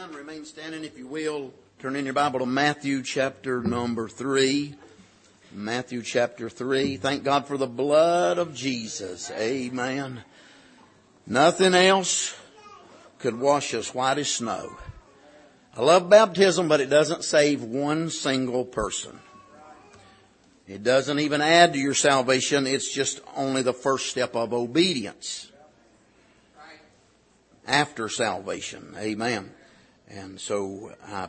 Amen. Remain standing if you will. Turn in your Bible to Matthew chapter number 3. Matthew chapter 3. Thank God for the blood of Jesus. Amen. Nothing else could wash us white as snow. I love baptism, but it doesn't save one single person. It doesn't even add to your salvation. It's just only the first step of obedience after salvation. Amen. And so I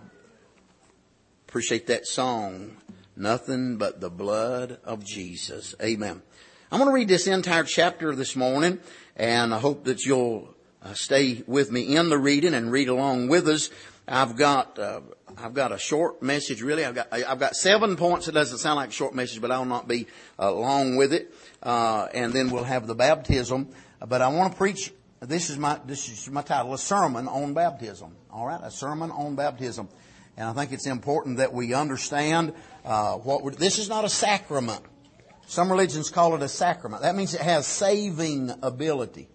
appreciate that song, Nothing But the Blood of Jesus. Amen. I'm going to read this entire chapter this morning, and I hope that you'll stay with me in the reading and read along with us. I've got a short message, really. I've got 7 points. It doesn't sound like a short message, but I'll not be long with it. And then we'll have the baptism. But I want to preach. This is my title, a sermon on baptism. All right, a sermon on baptism. And I think it's important that we understand this is not a sacrament. Some religions call it a sacrament. That means it has saving ability.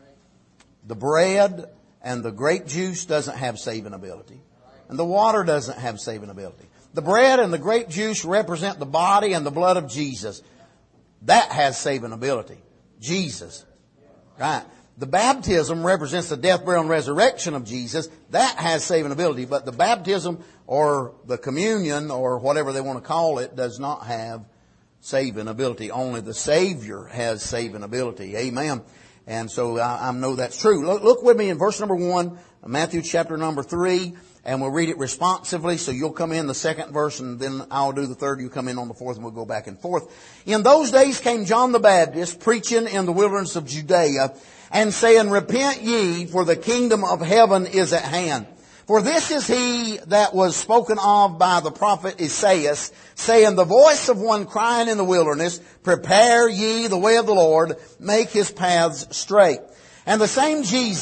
The bread and the grape juice doesn't have saving ability. And the water doesn't have saving ability. The bread and the grape juice represent the body and the blood of Jesus. That has saving ability. Jesus. Right. The baptism represents the death, burial, and resurrection of Jesus. That has saving ability. But the baptism or the communion or whatever they want to call it does not have saving ability. Only the Savior has saving ability. Amen. And so I know that's true. Look with me in verse number 1, Matthew chapter number 3, and we'll read it responsively. So you'll come in the second verse, and then I'll do the third. You come in on the fourth, and we'll go back and forth. In those days came John the Baptist, preaching in the wilderness of Judea, and saying, Repent ye, for the kingdom of heaven is at hand. For this is he that was spoken of by the prophet Esaias, saying, The voice of one crying in the wilderness, Prepare ye the way of the Lord, make his paths straight. And the same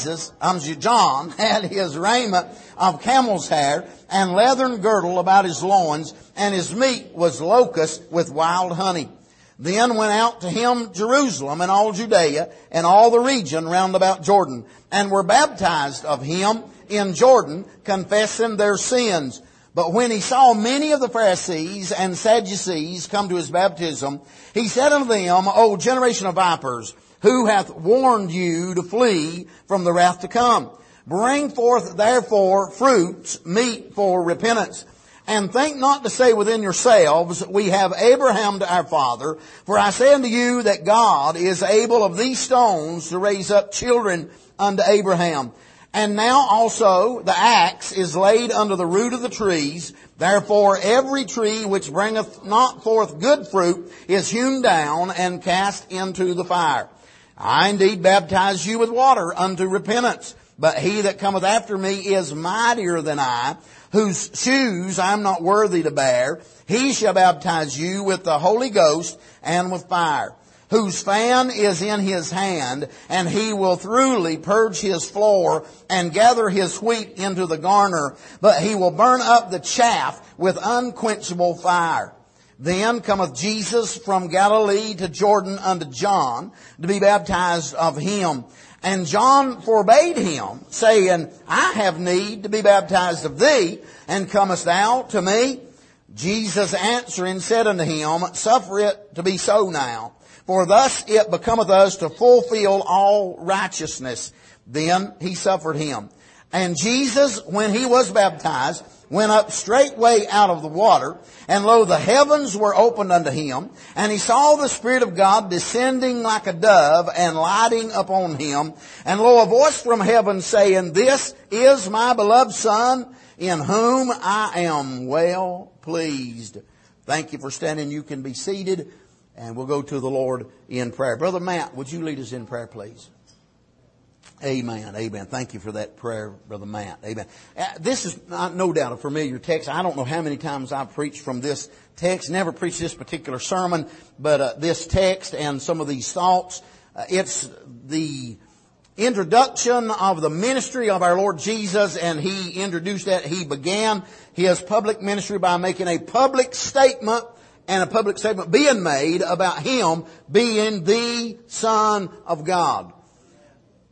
John, had his raiment of camel's hair, and leathern girdle about his loins, and his meat was locust with wild honey. Then went out to him Jerusalem and all Judea, and all the region round about Jordan, and were baptized of him in Jordan, confessing their sins. But when he saw many of the Pharisees and Sadducees come to his baptism, he said unto them, O generation of vipers, who hath warned you to flee from the wrath to come? Bring forth therefore fruits meet for repentance. And think not to say within yourselves, We have Abraham to our father. For I say unto you that God is able of these stones to raise up children unto Abraham. And now also the axe is laid under the root of the trees. Therefore every tree which bringeth not forth good fruit is hewn down and cast into the fire. I indeed baptize you with water unto repentance. But he that cometh after me is mightier than I, whose shoes I am not worthy to bear. He shall baptize you with the Holy Ghost and with fire, whose fan is in his hand, and he will thoroughly purge his floor and gather his wheat into the garner, but he will burn up the chaff with unquenchable fire. Then cometh Jesus from Galilee to Jordan unto John to be baptized of him. And John forbade him, saying, I have need to be baptized of thee, and comest thou to me? Jesus answering said unto him, Suffer it to be so now, for thus it becometh us to fulfill all righteousness. Then he suffered him. And Jesus, when he was baptized, went up straightway out of the water, and lo, the heavens were opened unto him, and he saw the Spirit of God descending like a dove and lighting upon him. And lo, a voice from heaven saying, This is my beloved Son, in whom I am well pleased. Thank you for standing. You can be seated, and we'll go to the Lord in prayer. Brother Matt, would you lead us in prayer, please? Amen. Amen. Thank you for that prayer, Brother Matt. Amen. This is no doubt a familiar text. I don't know how many times I've preached from this text. Never preached this particular sermon, but this text and some of these thoughts. It's the introduction of the ministry of our Lord Jesus, and He introduced that. He began His public ministry by making a public statement, and a public statement being made about Him being the Son of God.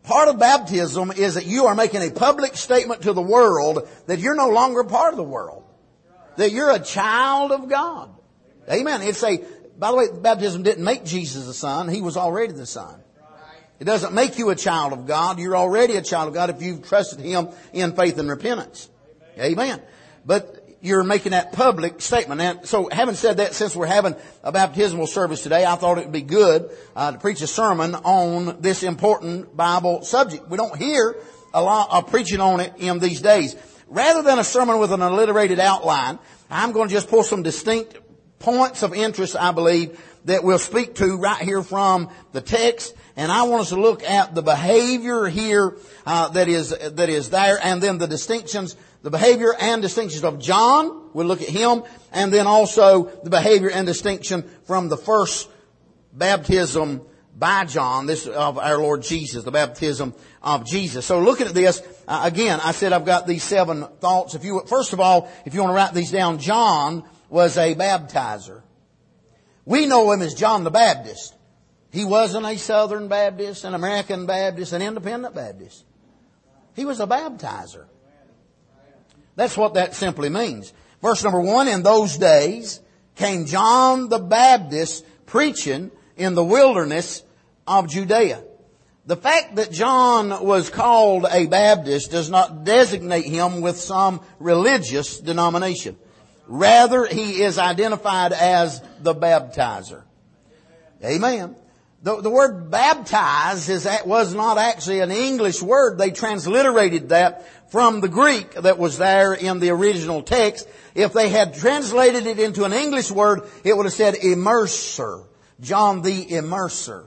Part of baptism is that you are making a public statement to the world that you're no longer part of the world. That you're a child of God. Amen. By the way, baptism didn't make Jesus a son. He was already the son. It doesn't make you a child of God. You're already a child of God if you've trusted Him in faith and repentance. Amen. But you're making that public statement. And so having said that, since we're having a baptismal service today, I thought it would be good to preach a sermon on this important Bible subject. We don't hear a lot of preaching on it in these days. Rather than a sermon with an alliterated outline, I'm going to just pull some distinct points of interest, I believe, that we'll speak to right here from the text. And I want us to look at the behavior here that is there, and then the distinctions, the behavior and distinctions of John. We'll look at him, and then also the behavior and distinction from the first baptism by John, this of our Lord Jesus, the baptism of Jesus. So looking at this, again, I said I've got these 7 thoughts. First of all, if you want to write these down, John was a baptizer. We know him as John the Baptist. He wasn't a Southern Baptist, an American Baptist, an Independent Baptist. He was a baptizer. That's what that simply means. Verse number 1, in those days came John the Baptist preaching in the wilderness of Judea. The fact that John was called a Baptist does not designate him with some religious denomination. Rather, he is identified as the baptizer. Amen. The word baptize was not actually an English word. They transliterated that from the Greek that was there in the original text. If they had translated it into an English word, it would have said immerser. John the Immerser.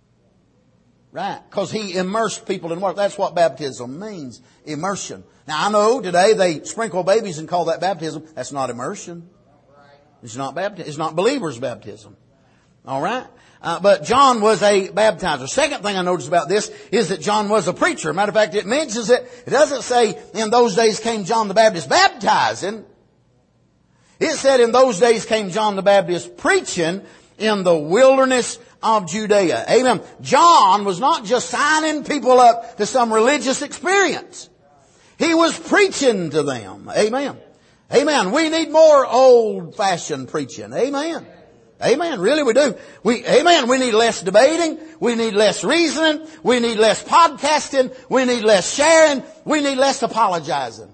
Right. Because he immersed people in water. That's what baptism means. Immersion. Now I know today they sprinkle babies and call that baptism. That's not immersion. It's not baptism. It's not believer's baptism. All right. But John was a baptizer. Second thing I noticed about this is that John was a preacher. Matter of fact, it mentions it. It doesn't say in those days came John the Baptist baptizing. It said in those days came John the Baptist preaching in the wilderness of Judea. Amen. John was not just signing people up to some religious experience. He was preaching to them. Amen. Amen. We need more old-fashioned preaching. Amen. Amen. Really we do. We need less debating. We need less reasoning. We need less podcasting. We need less sharing. We need less apologizing.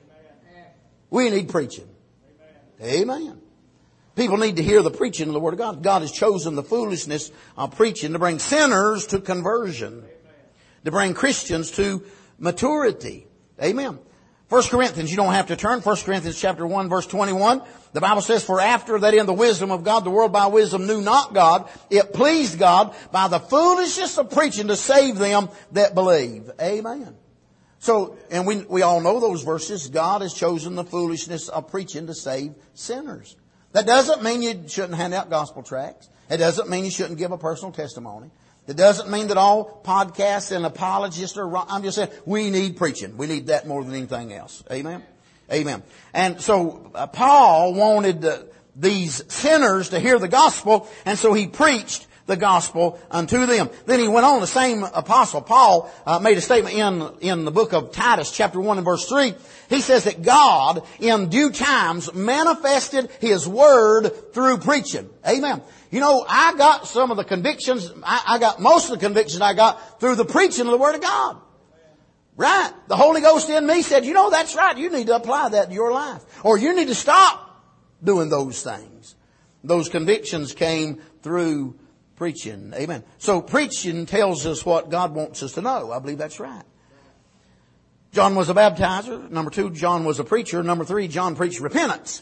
We need preaching. Amen. People need to hear the preaching of the Word of God. God has chosen the foolishness of preaching to bring sinners to conversion. To bring Christians to maturity. Amen. 1 Corinthians, you don't have to turn. 1 Corinthians chapter 1 verse 21. The Bible says, for after that in the wisdom of God, the world by wisdom knew not God, it pleased God by the foolishness of preaching to save them that believe. Amen. So, and we all know those verses. God has chosen the foolishness of preaching to save sinners. That doesn't mean you shouldn't hand out gospel tracts. It doesn't mean you shouldn't give a personal testimony. It doesn't mean that all podcasts and apologists are wrong. I'm just saying we need preaching. We need that more than anything else. Amen. Amen. And so Paul wanted these sinners to hear the gospel, and so he preached the gospel unto them. Then he went on, the same apostle, Paul, made a statement in the book of Titus, chapter 1 and verse 3. He says that God, in due times, manifested His word through preaching. Amen. You know, I got some of the convictions, I got most of the convictions I got through the preaching of the Word of God. Right. The Holy Ghost in me said, you know, that's right. You need to apply that to your life. Or you need to stop doing those things. Those convictions came through preaching. Amen. So preaching tells us what God wants us to know. I believe that's right. John was a baptizer. Number 2, John was a preacher. Number 3, John preached repentance.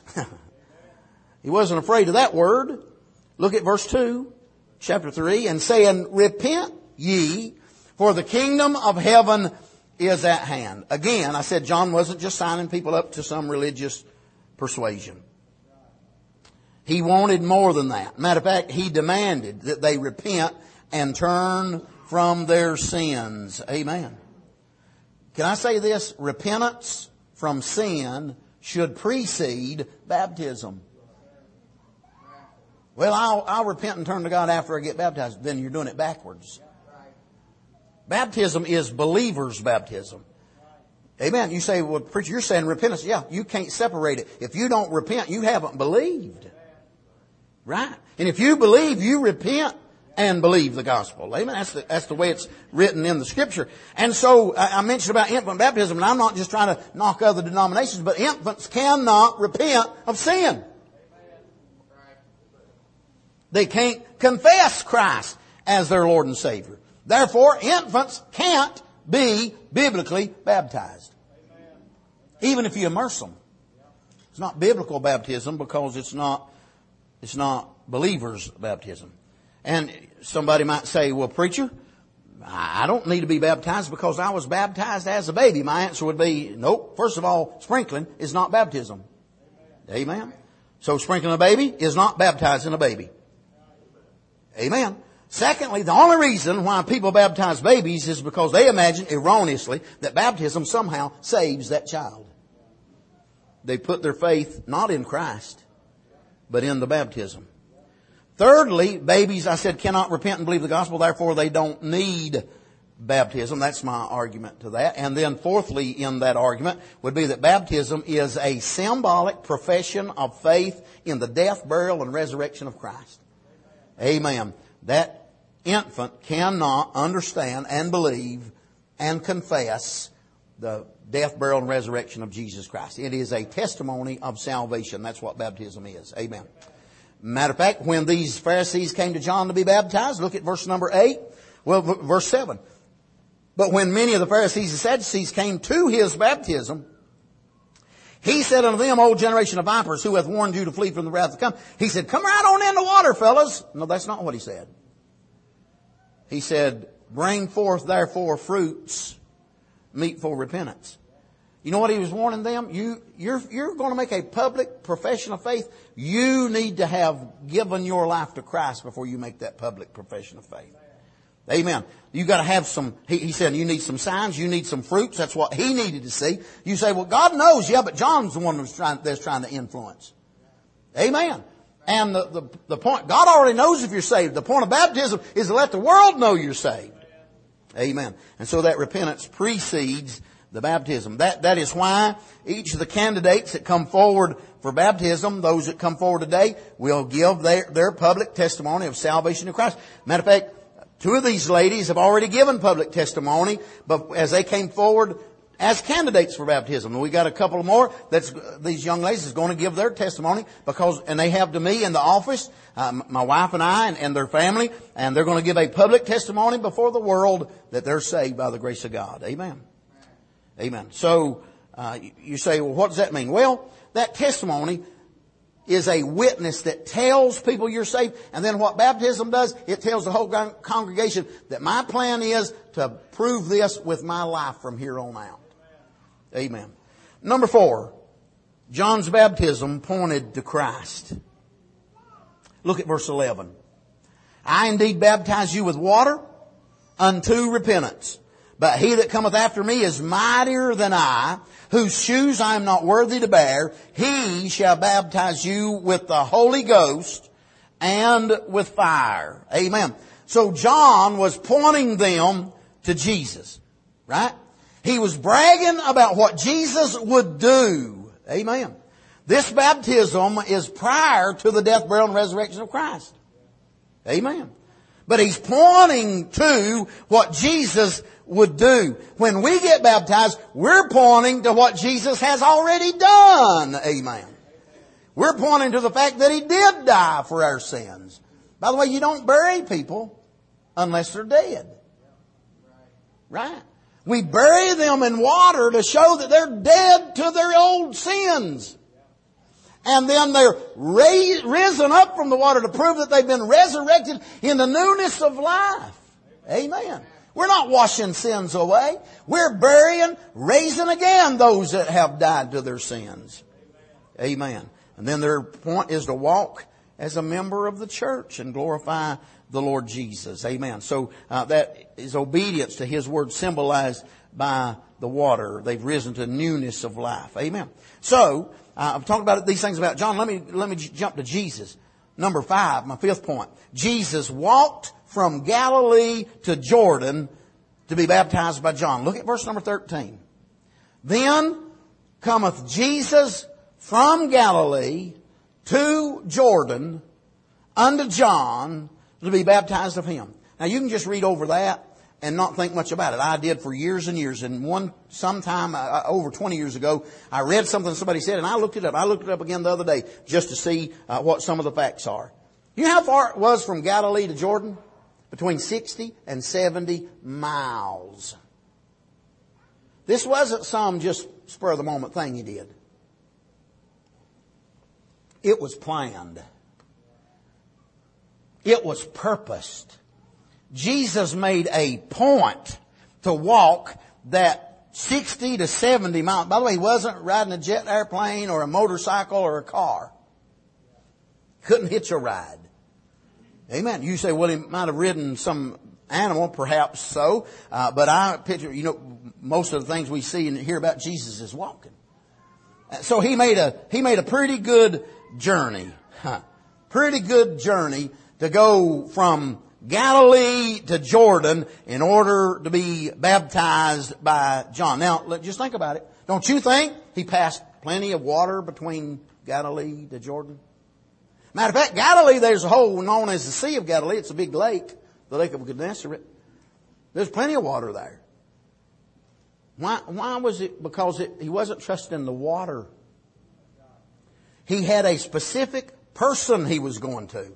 He wasn't afraid of that word. Look at verse 2, chapter 3, and saying, repent ye, for the kingdom of heaven is at hand. Again, I said John wasn't just signing people up to some religious persuasion. He wanted more than that. Matter of fact, he demanded that they repent and turn from their sins. Amen. Can I say this? Repentance from sin should precede baptism. Well, I'll repent and turn to God after I get baptized. Then you're doing it backwards. Baptism is believer's baptism. Amen. You say, well, preacher, you're saying repentance. Yeah, you can't separate it. If you don't repent, you haven't believed. Right? And if you believe, you repent and believe the gospel. Amen. That's the way it's written in the Scripture. And so I mentioned about infant baptism, and I'm not just trying to knock other denominations, but infants cannot repent of sin. They can't confess Christ as their Lord and Savior. Therefore, infants can't be biblically baptized. Even if you immerse them. It's not biblical baptism because it's not believer's baptism. And somebody might say, well, preacher, I don't need to be baptized because I was baptized as a baby. My answer would be, nope. First of all, sprinkling is not baptism. Amen. So sprinkling a baby is not baptizing a baby. Amen. Secondly, the only reason why people baptize babies is because they imagine erroneously that baptism somehow saves that child. They put their faith not in Christ, but in the baptism. Thirdly, babies, I said, cannot repent and believe the gospel, therefore they don't need baptism. That's my argument to that. And then fourthly in that argument would be that baptism is a symbolic profession of faith in the death, burial, and resurrection of Christ. Amen. That infant cannot understand and believe and confess the death, burial, and resurrection of Jesus Christ. It is a testimony of salvation. That's what baptism is. Amen. Matter of fact, when these Pharisees came to John to be baptized, look at verse number 8. Well, verse 7. But when many of the Pharisees and Sadducees came to his baptism, he said unto them, O generation of vipers, who hath warned you to flee from the wrath to come? He said, come right on in the water, fellas. No, that's not what he said. He said, bring forth therefore fruits meet for repentance. You know what he was warning them? You're going to make a public profession of faith. You need to have given your life to Christ before you make that public profession of faith. Amen. You got to have some, he said, you need some signs, you need some fruits. That's what he needed to see. You say, well, God knows, yeah, but John's the one that's trying to influence. Amen. And the point, God already knows if you're saved. The point of baptism is to let the world know you're saved. Amen. And so that repentance precedes the baptism. That is why each of the candidates that come forward for baptism, those that come forward today, will give their public testimony of salvation in Christ. Matter of fact, two of these ladies have already given public testimony, but as they came forward as candidates for baptism, and we got a couple more. These young ladies is going to give their testimony and they have to me in the office, my wife and I and their family, and they're going to give a public testimony before the world that they're saved by the grace of God. Amen. Amen. So, you say, well, what does that mean? Well, that testimony is a witness that tells people you're saved. And then what baptism does, it tells the whole congregation that my plan is to prove this with my life from here on out. Amen. Number 4, John's baptism pointed to Christ. Look at verse 11. I indeed baptize you with water unto repentance. But he that cometh after me is mightier than I, whose shoes I am not worthy to bear. He shall baptize you with the Holy Ghost and with fire. Amen. So John was pointing them to Jesus. Right? He was bragging about what Jesus would do. Amen. This baptism is prior to the death, burial, and resurrection of Christ. Amen. But he's pointing to what Jesus would do. When we get baptized, we're pointing to what Jesus has already done. Amen. We're pointing to the fact that He did die for our sins. By the way, you don't bury people unless they're dead. Right? We bury them in water to show that they're dead to their old sins. And then they're risen up from the water to prove that they've been resurrected in the newness of life. Amen. We're not washing sins away. We're burying, raising again those that have died to their sins. Amen. And then their point is to walk as a member of the church and glorify the Lord Jesus. Amen. So that is obedience to His word symbolized by the water. They've risen to newness of life. Amen. So I've talked about these things about John. Let me jump to Jesus. Number 5, my 5th point. Jesus walked from Galilee to Jordan to be baptized by John. Look at verse number 13. Then cometh Jesus from Galilee to Jordan unto John to be baptized of him. Now you can just read over that and not think much about it. I did for years and years. And sometime over 20 years ago, I read something somebody said, and I looked it up. I looked it up again the other day just to see what some of the facts are. You know how far it was from Galilee to Jordan? Between 60 and 70 miles. This wasn't some just spur of the moment thing he did. It was planned. It was purposed. Jesus made a point to walk that 60 to 70 miles. By the way, he wasn't riding a jet airplane or a motorcycle or a car. Couldn't hitch a ride. Amen. You say, well, he might have ridden some animal, perhaps so. But I picture, most of the things we see and hear about Jesus is walking. So he made a pretty good journey. Pretty good journey to go from Galilee to Jordan in order to be baptized by John. Now, just think about it. Don't you think he passed plenty of water between Galilee to Jordan? Matter of fact, Galilee, there's a hole known as the Sea of Galilee. It's a big lake, the Lake of Gennesaret. There's plenty of water there. Why was it? Because he wasn't trusting the water. He had a specific person he was going to.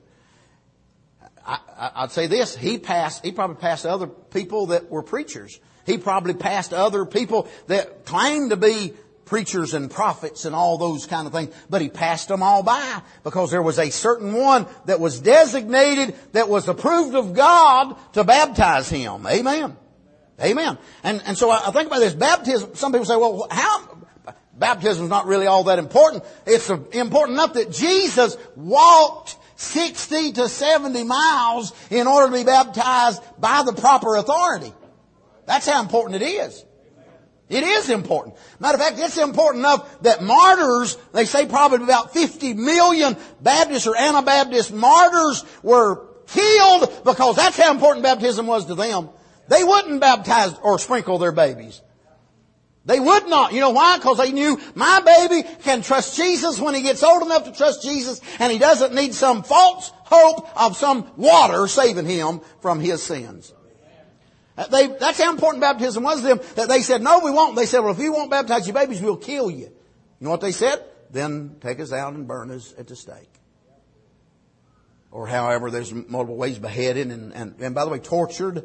I'd say this, he probably passed other people that were preachers. He probably passed other people that claimed to be preachers and prophets and all those kind of things. But he passed them all by because there was a certain one that was designated, that was approved of God to baptize him. Amen. Amen. And so I think about this baptism. Some people say, well, baptism is not really all that important. It's important enough that Jesus walked 60 to 70 miles in order to be baptized by the proper authority. That's how important it is. It is important. Matter of fact, it's important enough that martyrs, they say probably about 50 million Baptist or Anabaptist martyrs were killed because that's how important baptism was to them. They wouldn't baptize or sprinkle their babies. They would not. You know why? Because they knew my baby can trust Jesus when he gets old enough to trust Jesus, and he doesn't need some false hope of some water saving him from his sins. That's how important baptism was to them, that they said, no, we won't. They said, well, if you won't baptize your babies, we'll kill you. You know what they said? Then take us out and burn us at the stake. Or however, there's multiple ways, beheaded and by the way, tortured.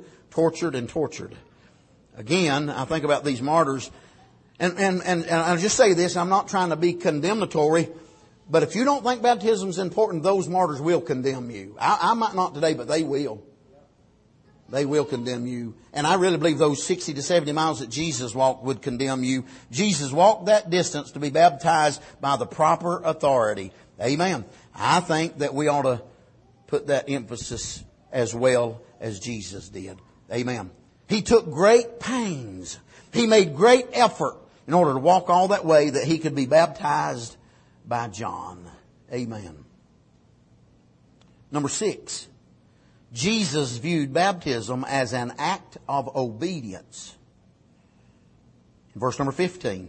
Again, I think about these martyrs. And I'll just say this, I'm not trying to be condemnatory, but if you don't think baptism is important, those martyrs will condemn you. I might not today, but they will. They will condemn you. And I really believe those 60 to 70 miles that Jesus walked would condemn you. Jesus walked that distance to be baptized by the proper authority. Amen. I think that we ought to put that emphasis as well as Jesus did. Amen. He took great pains. He made great effort in order to walk all that way that he could be baptized by John. Amen. Number 6. Jesus viewed baptism as an act of obedience. Verse number 15.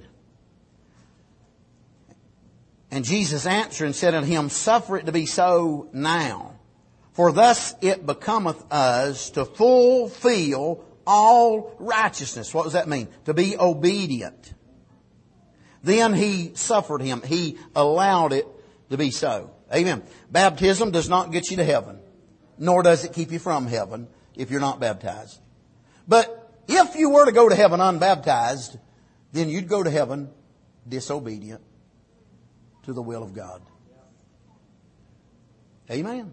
And Jesus answered and said unto him, suffer it to be so now, for thus it becometh us to fulfill all righteousness. What does that mean? To be obedient. Then he suffered him. He allowed it to be so. Amen. Baptism does not get you to heaven, nor does it keep you from heaven if you're not baptized. But if you were to go to heaven unbaptized, then you'd go to heaven disobedient to the will of God. Amen.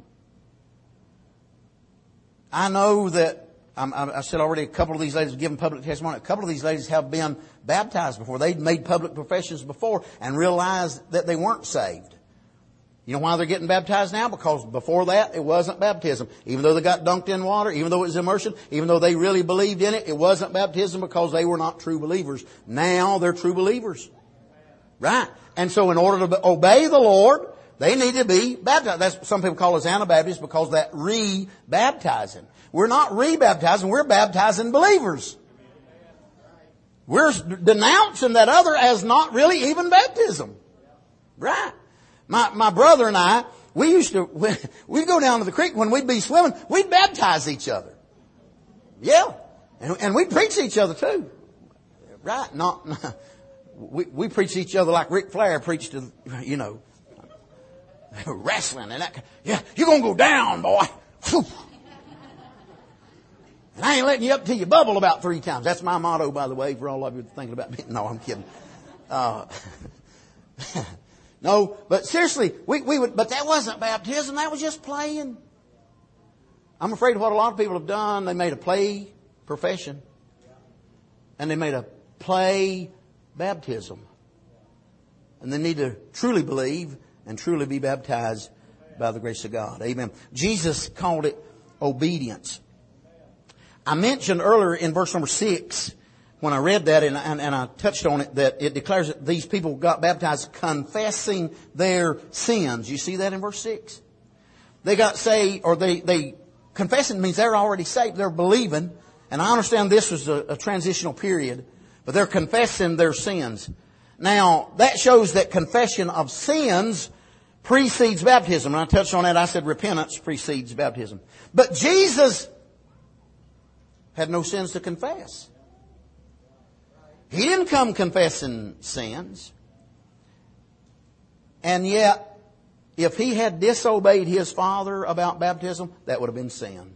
I know that I said already a couple of these ladies have given public testimony. A couple of these ladies have been baptized before. They'd made public professions before and realized that they weren't saved. You know why they're getting baptized now? Because before that, it wasn't baptism. Even though they got dunked in water, even though it was immersion, even though they really believed in it, it wasn't baptism because they were not true believers. Now they're true believers. Right. And so in order to obey the Lord, they need to be baptized. That's some people call us Anabaptists because that re-baptizing. We're not re-baptizing, we're baptizing believers. We're denouncing that other as not really even baptism. Right. My brother and I, we'd go down to the creek when we'd be swimming, we'd baptize each other. Yeah. And we'd preach to each other too. Right. We preach to each other like Ric Flair preached to, wrestling and that. Yeah, you're going to go down, boy. Whew. And I ain't letting you up till you bubble about 3 times. That's my motto, by the way, for all of you thinking about me. No, I'm kidding. No, but seriously, but that wasn't baptism. That was just playing. I'm afraid of what a lot of people have done. They made a play profession. And they made a play baptism. And they need to truly believe and truly be baptized by the grace of God. Amen. Jesus called it obedience. I mentioned earlier in verse number 6, when I read that and I touched on it, that it declares that these people got baptized confessing their sins. You see that in verse 6? They got saved, or they confessing means they're already saved. They're believing. And I understand this was a transitional period, but they're confessing their sins. Now, that shows that confession of sins precedes baptism. And I touched on that. I said repentance precedes baptism. But Jesus had no sins to confess. He didn't come confessing sins. And yet, if he had disobeyed his Father about baptism, that would have been sin.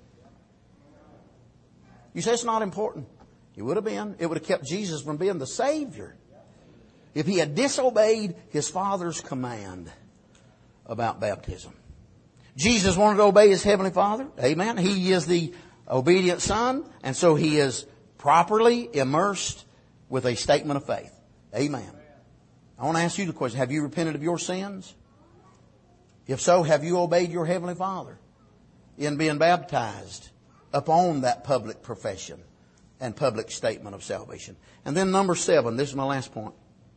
You say it's not important. It would have been. It would have kept Jesus from being the Savior. If he had disobeyed his Father's command about baptism. Jesus wanted to obey his Heavenly Father. Amen. He is the obedient Son, and so he is properly immersed with a statement of faith. Amen. I want to ask you the question, have you repented of your sins? If so, have you obeyed your Heavenly Father in being baptized upon that public profession and public statement of salvation? And then number 7, this is my last point.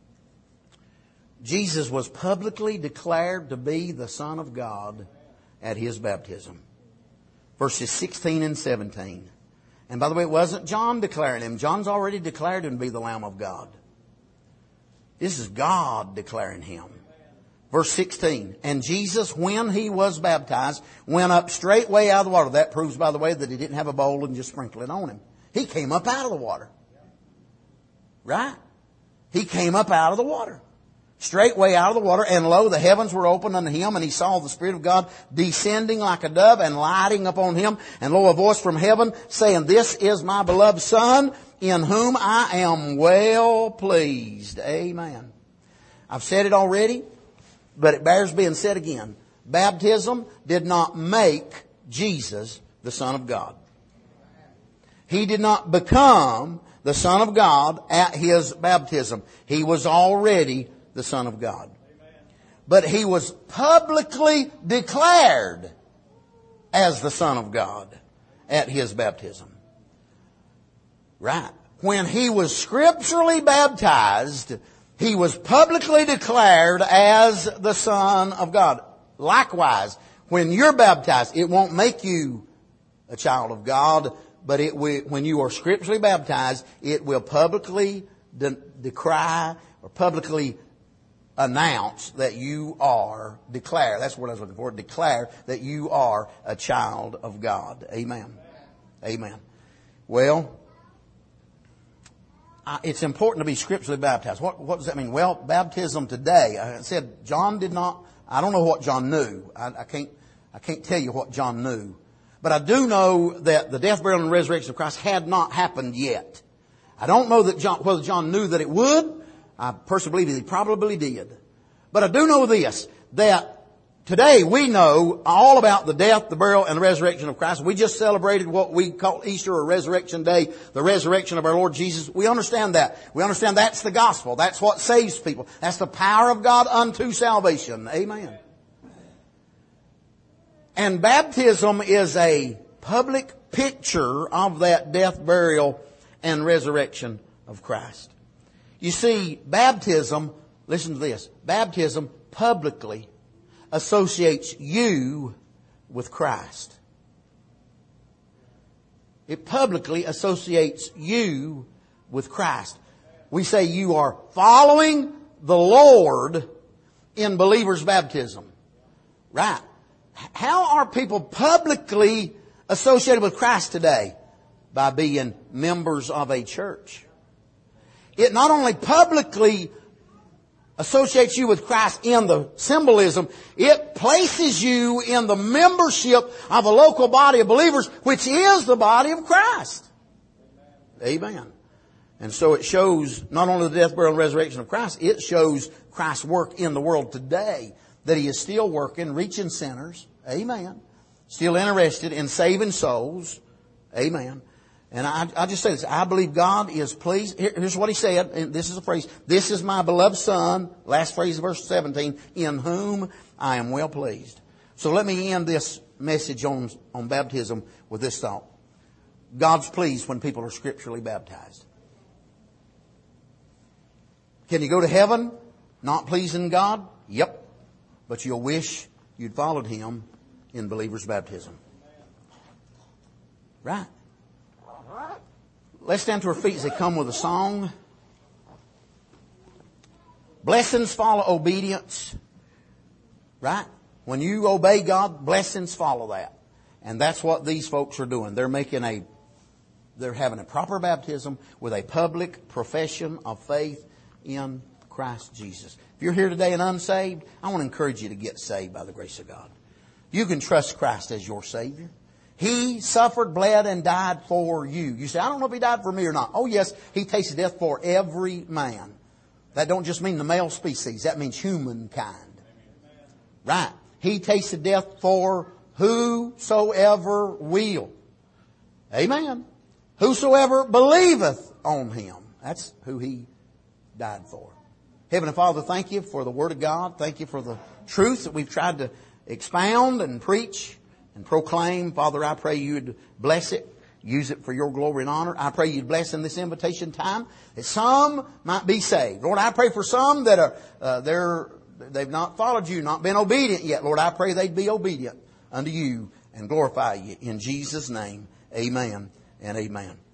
Jesus was publicly declared to be the Son of God at his baptism. Verses 16 and 17. And by the way, it wasn't John declaring him. John's already declared him to be the Lamb of God. This is God declaring him. Verse 16. And Jesus, when he was baptized, went up straightway out of the water. That proves, by the way, that he didn't have a bowl and just sprinkle it on him. He came up out of the water. Right? He came up out of the water. Straightway out of the water, and lo, the heavens were opened unto him, and he saw the Spirit of God descending like a dove and lighting upon him. And lo, a voice from heaven saying, This is my beloved Son, in whom I am well pleased. Amen. I've said it already, but it bears being said again. Baptism did not make Jesus the Son of God. He did not become the Son of God at his baptism. He was already the Son of God. But he was publicly declared as the Son of God at his baptism. Right. When he was scripturally baptized, he was publicly declared as the Son of God. Likewise, when you're baptized, it won't make you a child of God, but when you are scripturally baptized, it will publicly decry or publicly announce that you are, declare, that's what I was looking for, declare that you are a child of God. Amen. Amen. Well, it's important to be scripturally baptized. What does that mean? Well, baptism today, I said John did not, I don't know what John knew. I can't tell you what John knew. But I do know that the death, burial, and resurrection of Christ had not happened yet. I don't know that whether John knew that it would. I personally believe he probably did. But I do know this, that today we know all about the death, the burial, and the resurrection of Christ. We just celebrated what we call Easter or Resurrection Day, the resurrection of our Lord Jesus. We understand that. We understand that's the gospel. That's what saves people. That's the power of God unto salvation. Amen. And baptism is a public picture of that death, burial, and resurrection of Christ. You see, baptism, listen to this, baptism publicly associates you with Christ. It publicly associates you with Christ. we say you are following the Lord in believer's baptism. Right. How are people publicly associated with Christ today? By being members of a church. It not only publicly associates you with Christ in the symbolism, it places you in the membership of a local body of believers, which is the body of Christ. Amen. And so it shows not only the death, burial, and resurrection of Christ, it shows Christ's work in the world today, that He is still working, reaching sinners. Amen. Still interested in saving souls. Amen. And I just say this. I believe God is pleased. Here's what He said. And this is a phrase. This is my beloved Son. Last phrase of verse 17. In whom I am well pleased. So let me end this message on baptism with this thought. God's pleased when people are scripturally baptized. Can you go to heaven not pleasing God? Yep. But you'll wish you'd followed Him in believer's baptism. Right. Let's stand to our feet as they come with a song. Blessings follow obedience. Right? When you obey God, blessings follow that. And that's what these folks are doing. They're having a proper baptism with a public profession of faith in Christ Jesus. If you're here today and unsaved, I want to encourage you to get saved by the grace of God. You can trust Christ as your Savior. He suffered, bled, and died for you. You say, I don't know if He died for me or not. Oh yes, He tasted death for every man. That don't just mean the male species. That means humankind. Right. He tasted death for whosoever will. Amen. Whosoever believeth on Him. That's who He died for. Heavenly Father, thank You for the Word of God. Thank You for the truth that we've tried to expound and preach and proclaim. Father, I pray You'd bless it. Use it for Your glory and honor. I pray You'd bless in this invitation time that some might be saved. Lord, I pray for some that are, they've not followed You, not been obedient yet. Lord, I pray they'd be obedient unto You and glorify You. In Jesus' name, amen and amen.